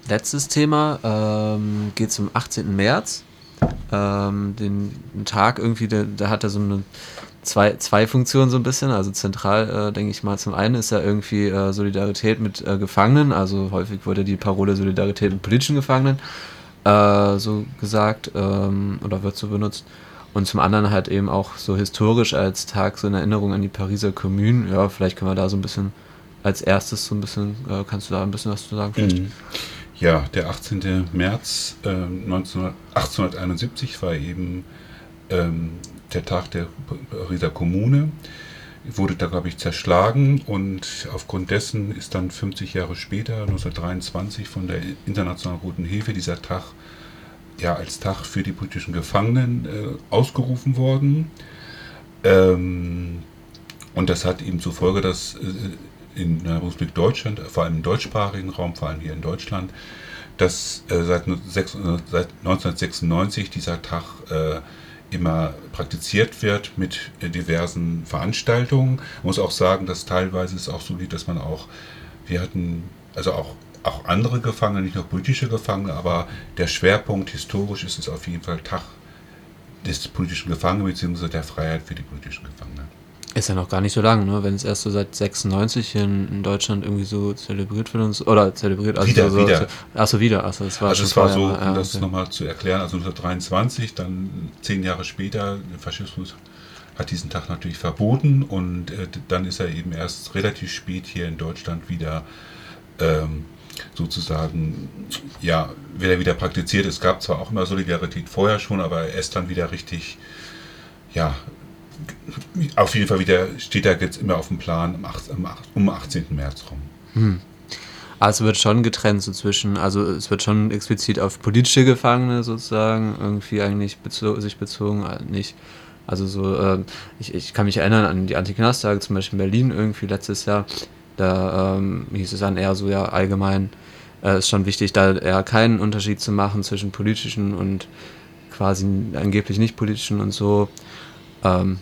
letztes Thema geht es um 18. März. Den Tag irgendwie, der hat ja so eine zwei Funktionen so ein bisschen. Also zentral, denke ich mal, zum einen ist ja irgendwie Solidarität mit Gefangenen. Also häufig wurde die Parole Solidarität mit politischen Gefangenen so gesagt oder wird so benutzt. Und zum anderen halt eben auch so historisch als Tag so in Erinnerung an die Pariser Kommune. Ja, vielleicht können wir da so ein bisschen als erstes so ein bisschen, kannst du da ein bisschen was zu sagen vielleicht? Mhm. Ja, der 18. März 1871 war eben der Tag der Pariser Kommune. Wurde da, glaube ich, zerschlagen und aufgrund dessen ist dann 50 Jahre später, 1923, von der Internationalen Roten Hilfe dieser Tag ja als Tag für die politischen Gefangenen ausgerufen worden. Ähm, und das hat eben zur Folge, dass in der Republik Deutschland, vor allem im deutschsprachigen Raum, vor allem hier in Deutschland, dass seit 1996 dieser Tag immer praktiziert wird mit diversen Veranstaltungen. Man muss auch sagen, dass teilweise es auch so geht, dass man auch, wir hatten also auch andere Gefangene, nicht nur politische Gefangene, aber der Schwerpunkt historisch ist es auf jeden Fall Tag des politischen Gefangenen bzw. der Freiheit für die politischen Gefangenen. Ist ja noch gar nicht so lang, ne? Wenn es erst so seit 96 hier in Deutschland irgendwie so zelebriert wird und so, oder zelebriert, also Wieder. achso, wieder, achso, das war Also schon es war vorher, so, ja, um das okay. nochmal zu erklären, also 1923, dann 10 Jahre später, der Faschismus hat diesen Tag natürlich verboten und dann ist er eben erst relativ spät hier in Deutschland wieder ähm, sozusagen, ja, wieder praktiziert. Es gab zwar auch immer Solidarität vorher schon, aber er ist dann wieder richtig, ja, auf jeden Fall wieder, steht er jetzt immer auf dem Plan um 18. März rum. Hm. Also wird schon getrennt so zwischen, also es wird schon explizit auf politische Gefangene sozusagen irgendwie eigentlich sich bezogen, nicht. Also so, ich kann mich erinnern an die Anti-Knast-Tage, zum Beispiel in Berlin irgendwie letztes Jahr, da hieß es dann eher so, ja, allgemein ist schon wichtig, da eher keinen Unterschied zu machen zwischen politischen und quasi angeblich nicht politischen und so. Ähm,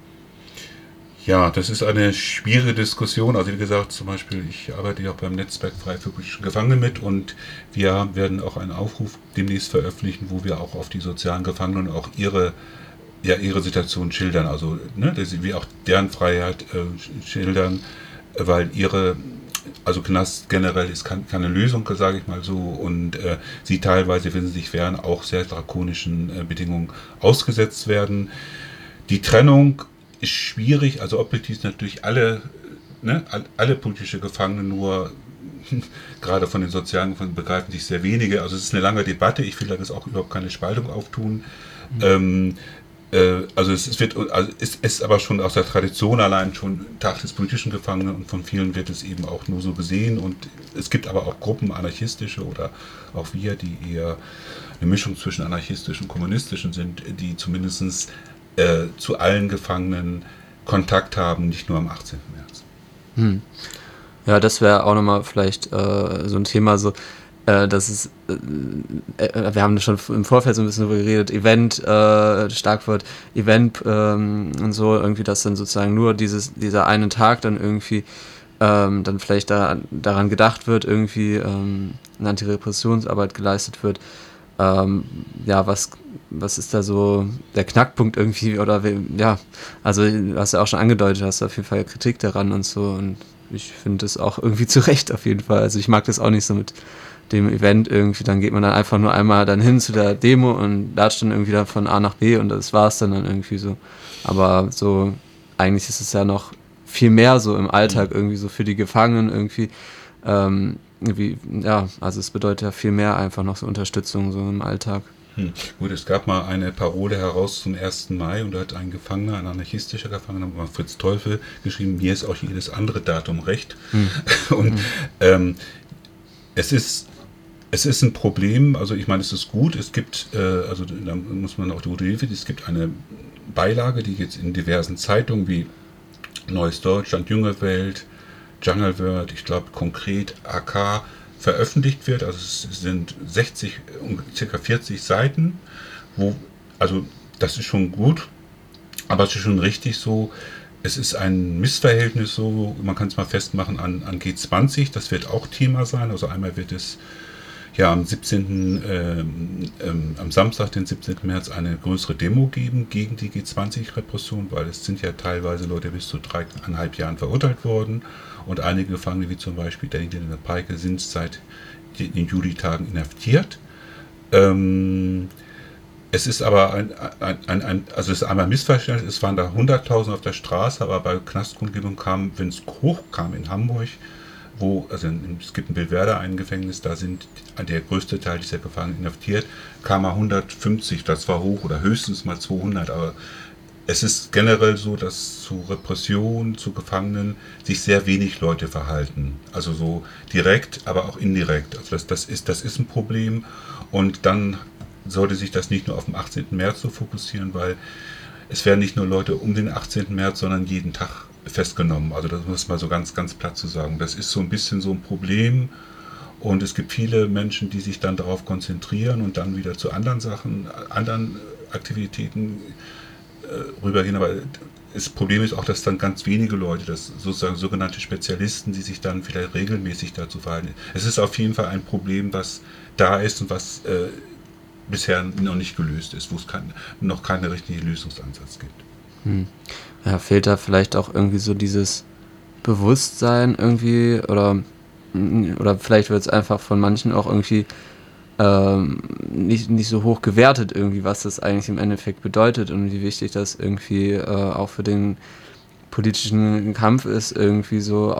Ja, das ist eine schwierige Diskussion. Also wie gesagt, zum Beispiel, ich arbeite ja auch beim Netzwerk Frei für politische Gefangene mit und wir werden auch einen Aufruf demnächst veröffentlichen, wo wir auch auf die sozialen Gefangenen auch ihre Situation schildern. Also ne, dass wir auch deren Freiheit schildern, weil also Knast generell ist keine Lösung, sage ich mal so, und sie teilweise, wenn sie sich wehren, auch sehr drakonischen Bedingungen ausgesetzt werden. Die Trennung ist schwierig, also objektiv natürlich alle politische Gefangene, nur gerade von den sozialen Gefangenen begreifen sich sehr wenige. Also es ist eine lange Debatte, ich will da jetzt auch überhaupt keine Spaltung auftun. Ähm, also es ist aber schon aus der Tradition allein schon Tag des politischen Gefangenen und von vielen wird es eben auch nur so gesehen und es gibt aber auch Gruppen, anarchistische oder auch wir, die eher eine Mischung zwischen anarchistischen und kommunistischen sind, die zumindest zu allen Gefangenen Kontakt haben, nicht nur am 18. März. hm. Ja, das wäre auch nochmal vielleicht so ein Thema, so, dass es, wir haben schon im Vorfeld so ein bisschen darüber geredet, Schlagwort Event und so, irgendwie, dass dann sozusagen nur dieser eine Tag dann irgendwie dann vielleicht daran gedacht wird, irgendwie eine Antirepressionsarbeit geleistet wird. Ja, was ist da so der Knackpunkt irgendwie, oder ja, also du hast ja auch schon angedeutet, hast auf jeden Fall Kritik daran und so und ich finde es auch irgendwie zu Recht auf jeden Fall. Also ich mag das auch nicht so mit dem Event irgendwie, dann geht man dann einfach nur einmal dann hin zu der Demo und latscht dann irgendwie dann von A nach B und das war's dann irgendwie so. Aber so, eigentlich ist es ja noch viel mehr so im Alltag irgendwie so für die Gefangenen irgendwie, irgendwie, ja, also es bedeutet ja viel mehr einfach noch so Unterstützung so im Alltag. Gut, es gab mal eine Parole heraus zum 1. Mai und da hat ein Gefangener, ein anarchistischer Gefangener, Fritz Teufel, geschrieben, mir ist auch jedes andere Datum recht. Hm. Und Hm. es ist ein Problem, also ich meine, es ist gut, es gibt, also da muss man auch die gute Hilfe, es gibt eine Beilage, die jetzt in diversen Zeitungen wie Neues Deutschland, Junge Welt, Jungle World, ich glaube konkret AK veröffentlicht wird. Also es sind 60, circa 40 Seiten, also das ist schon gut, aber es ist schon richtig so, es ist ein Missverhältnis so, man kann es mal festmachen an G20, das wird auch Thema sein. Also einmal wird es ja am 17., am Samstag, den 17. März, eine größere Demo geben gegen die G20-Repression, weil es sind ja teilweise Leute bis zu 3,5 Jahren verurteilt worden und einige Gefangene, wie zum Beispiel Daniel Paike, sind seit den Juli-Tagen inhaftiert. Es ist aber also es ist einmal Missverständnis, es waren da 100.000 auf der Straße, aber bei Knastkundgebung kam, wenn es hochkam in Hamburg, es gibt in Billwerder ein Gefängnis, da sind der größte Teil dieser Gefangenen inhaftiert, kam mal 150, das war hoch, oder höchstens mal 200, aber es ist generell so, dass zu Repression, zu Gefangenen sich sehr wenig Leute verhalten. Also so direkt, aber auch indirekt. Also das ist ein Problem, und dann sollte sich das nicht nur auf den 18. März so fokussieren, weil es werden nicht nur Leute um den 18. März, sondern jeden Tag festgenommen. Also das muss man so ganz, ganz platt zu sagen. Das ist so ein bisschen so ein Problem, und es gibt viele Menschen, die sich dann darauf konzentrieren und dann wieder zu anderen Sachen, anderen Aktivitäten rübergehen. Aber das Problem ist auch, dass dann ganz wenige Leute, das sozusagen sogenannte Spezialisten, die sich dann vielleicht regelmäßig dazu verhalten. Es ist auf jeden Fall ein Problem, was da ist und was bisher noch nicht gelöst ist, wo es noch keinen richtigen Lösungsansatz gibt. Ja, fehlt da vielleicht auch irgendwie so dieses Bewusstsein irgendwie, oder vielleicht wird es einfach von manchen auch irgendwie nicht so hoch gewertet irgendwie, was das eigentlich im Endeffekt bedeutet und wie wichtig das irgendwie auch für den politischen Kampf ist, irgendwie so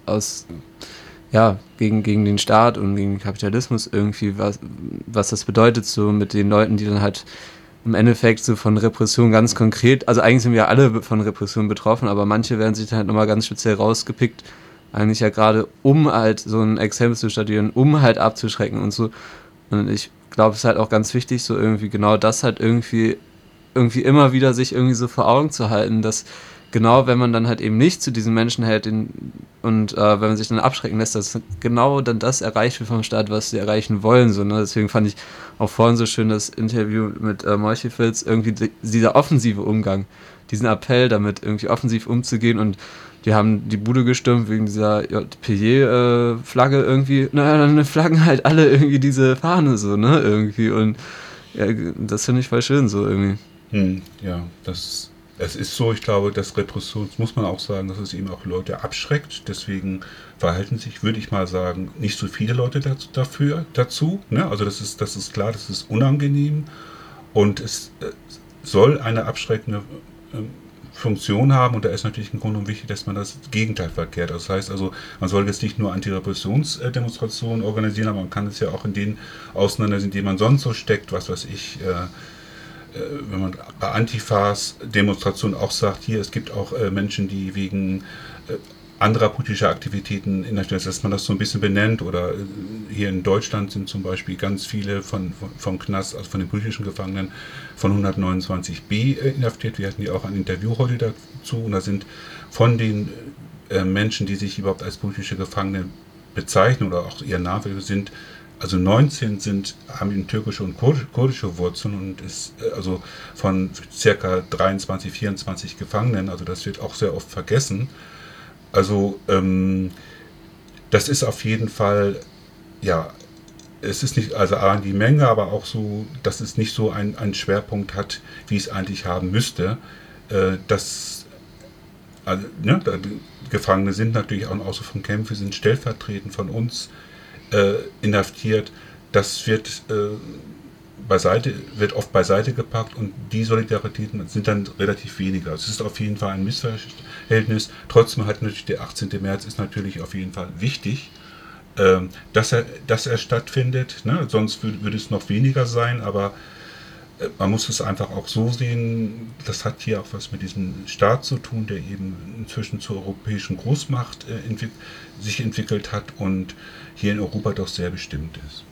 gegen den Staat und gegen den Kapitalismus irgendwie, was das bedeutet, so mit den Leuten, die dann halt im Endeffekt so von Repression ganz konkret, also eigentlich sind wir ja alle von Repression betroffen, aber manche werden sich dann halt nochmal ganz speziell rausgepickt, eigentlich ja gerade, um halt so ein Exempel zu statuieren, um halt abzuschrecken und so. Und ich glaube, es ist halt auch ganz wichtig, so irgendwie genau das halt irgendwie immer wieder sich irgendwie so vor Augen zu halten, dass genau, wenn man dann halt eben nicht zu diesen Menschen hält und wenn man sich dann abschrecken lässt, dass genau dann das erreicht wird vom Staat, was sie erreichen wollen. So, ne? Deswegen fand ich auch vorhin so schön das Interview mit Meuchelfels, irgendwie dieser offensive Umgang, diesen Appell damit irgendwie offensiv umzugehen, und die haben die Bude gestürmt wegen dieser JPJ-Flagge irgendwie. Naja, dann flaggen halt alle irgendwie diese Fahne so, ne, irgendwie. Und ja, das finde ich voll schön so irgendwie. Ja, es ist so, ich glaube, dass Repression, muss man auch sagen, dass es eben auch Leute abschreckt. Deswegen verhalten sich, würde ich mal sagen, nicht so viele Leute dazu. Ne? Also das ist klar, das ist unangenehm, und es soll eine abschreckende Funktion haben, und da ist natürlich im Grunde wichtig, dass man das Gegenteil verkehrt. Das heißt also, man soll jetzt nicht nur Antirepressionsdemonstrationen organisieren, aber man kann es ja auch in denen auseinandersetzen, in denen man sonst so steckt, was weiß ich, wenn man bei Antifas Demonstrationen auch sagt, hier, es gibt auch Menschen, die wegen anderer politischer Aktivitäten inhaftiert sind, dass man das so ein bisschen benennt, oder hier in Deutschland sind zum Beispiel ganz viele vom Knast, also von den politischen Gefangenen, von 129b inhaftiert. Wir hatten ja auch ein Interview heute dazu, und da sind von den Menschen, die sich überhaupt als politische Gefangene bezeichnen oder auch ihr Name sind, also 19 haben türkische und kurdische Wurzeln, und ist also von circa 23, 24 Gefangenen, also das wird auch sehr oft vergessen. Also das ist auf jeden Fall, ja, es ist nicht, also A, die Menge, aber auch so, dass es nicht so einen Schwerpunkt hat, wie es eigentlich haben müsste. Also, ne, die Gefangene sind natürlich auch so von Kämpfen, sind stellvertretend von uns inhaftiert. Das wird oft beiseite gepackt, und die Solidaritäten sind dann relativ weniger. Also es ist auf jeden Fall ein Missverhältnis. Trotzdem hat natürlich der 18. März ist natürlich auf jeden Fall wichtig, dass er stattfindet. Ne? Sonst würde es noch weniger sein, aber man muss es einfach auch so sehen, das hat hier auch was mit diesem Staat zu tun, der eben inzwischen zur europäischen Großmacht sich entwickelt hat und hier in Europa doch sehr bestimmt ist.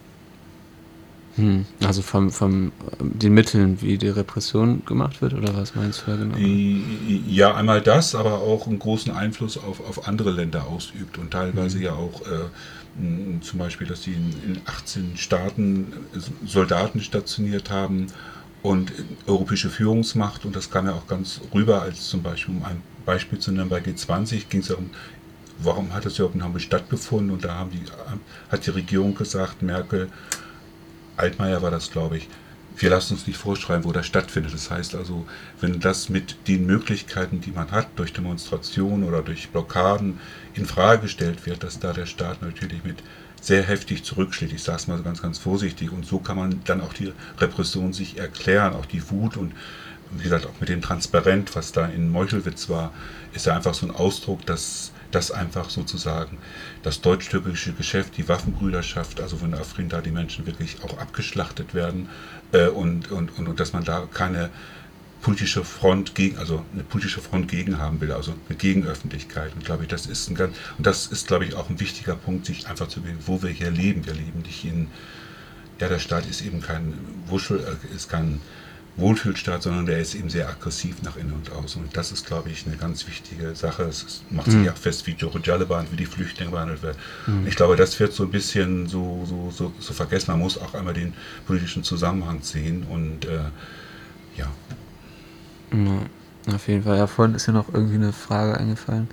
Also von den Mitteln, wie die Repression gemacht wird, oder was meinst du da genau? Ja, einmal das, aber auch einen großen Einfluss auf andere Länder ausübt, und teilweise ja auch zum Beispiel, dass sie in 18 Staaten Soldaten stationiert haben und europäische Führungsmacht, und das kam ja auch ganz rüber, als zum Beispiel, um ein Beispiel zu nennen, bei G20 ging es ja warum hat das überhaupt in Hamburg stattgefunden? Und da hat die Regierung gesagt, Merkel, Altmaier war das, glaube ich, wir lassen uns nicht vorschreiben, wo das stattfindet. Das heißt also, wenn das mit den Möglichkeiten, die man hat, durch Demonstrationen oder durch Blockaden in Frage gestellt wird, dass da der Staat natürlich mit sehr heftig zurückschlägt. Ich sage es mal so ganz, ganz vorsichtig. Und so kann man dann auch die Repression sich erklären, auch die Wut und wie gesagt, auch mit dem Transparent, was da in Meuchelwitz war, ist ja einfach so ein Ausdruck, dass das einfach sozusagen das deutsch-türkische Geschäft, die Waffenbrüderschaft, also von Afrin da die Menschen wirklich auch abgeschlachtet werden und dass man da keine politische Front gegen, also eine politische Front gegen haben will, also eine Gegenöffentlichkeit. Und glaube ich, das ist glaube ich, auch ein wichtiger Punkt, sich einfach zu überlegen, wo wir hier leben. Wir leben nicht der Staat ist eben kein Wohlfühlstaat, sondern der ist eben sehr aggressiv nach innen und außen. Und das ist, glaube ich, eine ganz wichtige Sache. Es macht sich auch fest, wie Djurgården behandelt, wie die Flüchtlinge behandelt werden. Ich glaube, das wird so ein bisschen so vergessen. Man muss auch einmal den politischen Zusammenhang sehen und ja. Ja, auf jeden Fall. Ja, vorhin ist ja noch irgendwie eine Frage eingefallen.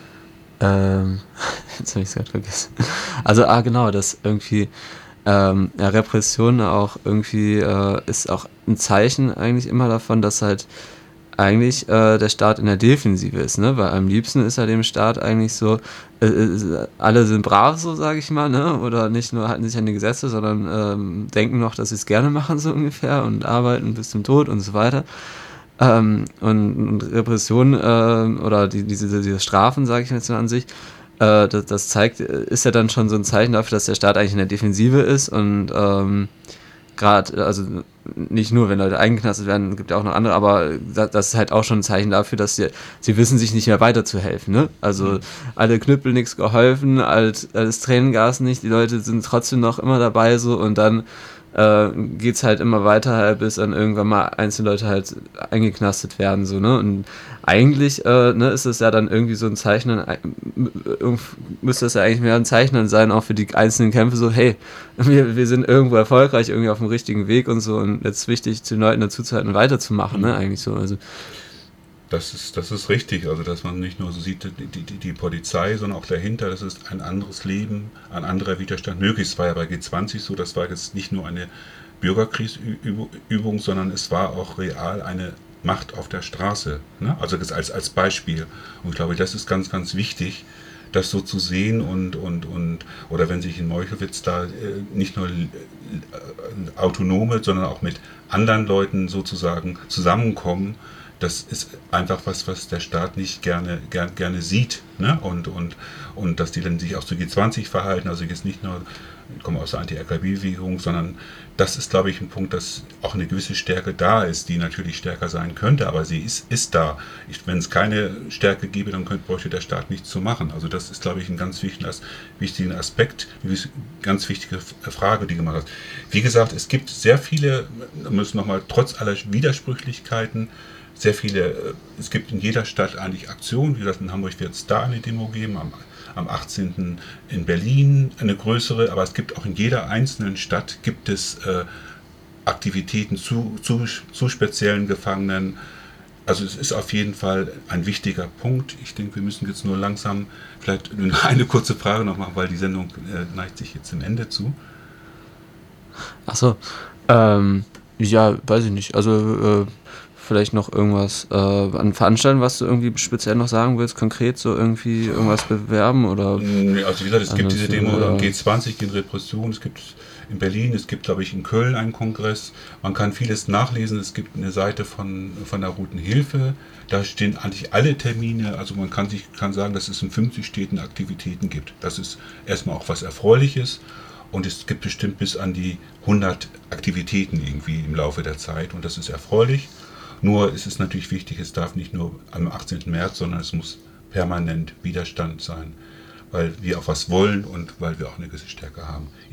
Jetzt habe ich es gerade vergessen. Also, genau, dass irgendwie Repression auch irgendwie ist auch ein Zeichen eigentlich immer davon, dass halt eigentlich der Staat in der Defensive ist, ne? Weil am liebsten ist ja dem Staat eigentlich so, alle sind brav, so sage ich mal, ne? Oder nicht nur halten sich an die Gesetze, sondern denken noch, dass sie es gerne machen, so ungefähr, und arbeiten bis zum Tod und so weiter. Und Repression oder diese Strafen, sage ich jetzt mal an sich, das zeigt, ist ja dann schon so ein Zeichen dafür, dass der Staat eigentlich in der Defensive ist und gerade, also nicht nur, wenn Leute eingeknastet werden, gibt ja auch noch andere, aber das ist halt auch schon ein Zeichen dafür, dass sie wissen, sich nicht mehr weiterzuhelfen, ne? Also alle Knüppel nichts geholfen, alles Tränengas nicht, die Leute sind trotzdem noch immer dabei so und dann geht's halt immer weiter, halt, bis dann irgendwann mal einzelne Leute halt eingeknastet werden, so, ne? Und eigentlich, ne, ist es ja dann irgendwie so ein Zeichen, müsste es ja eigentlich mehr ein Zeichen sein, auch für die einzelnen Kämpfe, so, hey, wir sind irgendwo erfolgreich, irgendwie auf dem richtigen Weg und so, und jetzt ist wichtig, den Leuten dazu zu halten, weiterzumachen, ne, eigentlich so, also. Das ist richtig, also dass man nicht nur so sieht, die Polizei, sondern auch dahinter, das ist ein anderes Leben, ein anderer Widerstand möglich. Es war ja bei G20 so, das war jetzt nicht nur eine Bürgerkriegsübung, sondern es war auch real eine Macht auf der Straße, ne? Also das als Beispiel. Und ich glaube, das ist ganz, ganz wichtig, das so zu sehen oder wenn sich in Meuchelwitz da nicht nur Autonome, sondern auch mit anderen Leuten sozusagen zusammenkommen, das ist einfach was der Staat nicht gerne sieht, ne? Und dass die dann sich auch zu G20 verhalten, also jetzt nicht nur, ich komme aus der Anti-AKW-Bewegung, sondern das ist, glaube ich, ein Punkt, dass auch eine gewisse Stärke da ist, die natürlich stärker sein könnte, aber sie ist da. Wenn es keine Stärke gäbe, dann bräuchte der Staat nichts zu machen. Also das ist, glaube ich, ein ganz wichtigen Aspekt, eine ganz wichtige Frage, die gemacht hast. Wie gesagt, es gibt sehr viele, müssen nochmal trotz aller Widersprüchlichkeiten, es gibt in jeder Stadt eigentlich Aktionen. Wie gesagt, in Hamburg wird es da eine Demo geben, am 18. in Berlin eine größere, aber es gibt auch in jeder einzelnen Stadt gibt es Aktivitäten zu speziellen Gefangenen. Also es ist auf jeden Fall ein wichtiger Punkt. Ich denke, wir müssen jetzt nur langsam vielleicht eine kurze Frage noch machen, weil die Sendung neigt sich jetzt dem Ende zu. Achso, ja, weiß ich nicht, also vielleicht noch irgendwas an Veranstaltungen, was du irgendwie speziell noch sagen willst, konkret so irgendwie irgendwas bewerben oder? Also wie gesagt, es gibt diese Demo am G20 gegen Repression, es gibt in Berlin, es gibt, glaube ich, in Köln einen Kongress. Man kann vieles nachlesen, es gibt eine Seite von der Roten Hilfe, da stehen eigentlich alle Termine, also man kann sagen, dass es in 50 Städten Aktivitäten gibt. Das ist erstmal auch was Erfreuliches. Und es gibt bestimmt bis an die 100 Aktivitäten irgendwie im Laufe der Zeit und das ist erfreulich. Nur ist es natürlich wichtig, es darf nicht nur am 18. März, sondern es muss permanent Widerstand sein, weil wir auch was wollen und weil wir auch eine gewisse Stärke haben.